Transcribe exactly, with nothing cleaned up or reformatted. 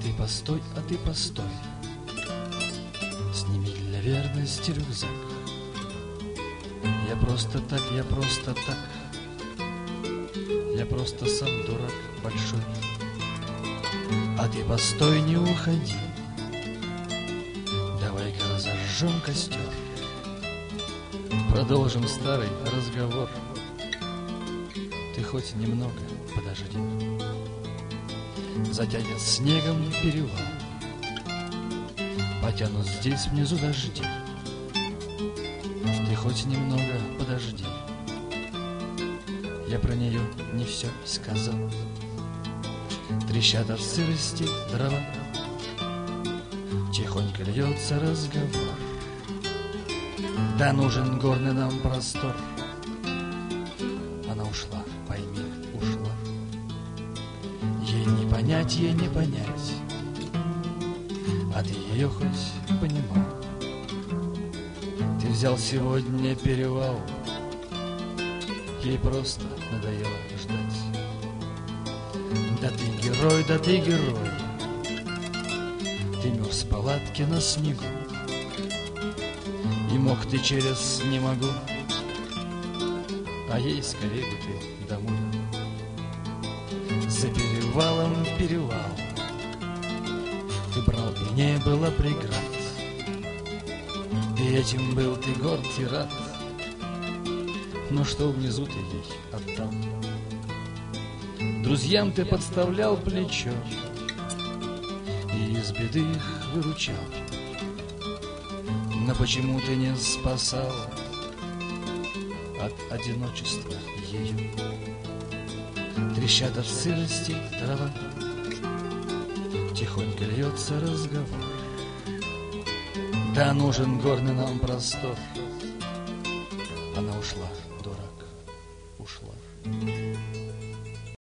ты постой, а ты постой, сними для верности рюкзак. Я просто так, я просто так, я просто сам дурак большой. А ты постой, не уходи, давай-ка разожжем костер, продолжим старый разговор. Ты хоть немного подожди, затянет снегом перевал, потянут здесь внизу дожди. Ты хоть немного подожди, я про нее не все сказал. Трещат от сырости дрова, тихонько льется разговор. Да нужен горный нам простор. Она ушла, пойми, ушла. Ей не понять, ей не понять, а ты ее хоть понимал. Ты взял сегодня перевал, ей просто надоело ждать. Да ты герой, да ты герой, ты мерз в палатке на снегу, и мог ты через «не могу», а ей скорее бы ты домой. За перевалом перевал ты брал, и не было преград, и этим был ты горд и рад. Но что внизу ты ей отдал? Друзьям ты подставлял плечо и из беды их выручал. Но почему ты не спасал от одиночества ее? Трещат от сырости трава, тихонько льется разговор. Да нужен горный нам простор. Она ушла, дурак, ушла.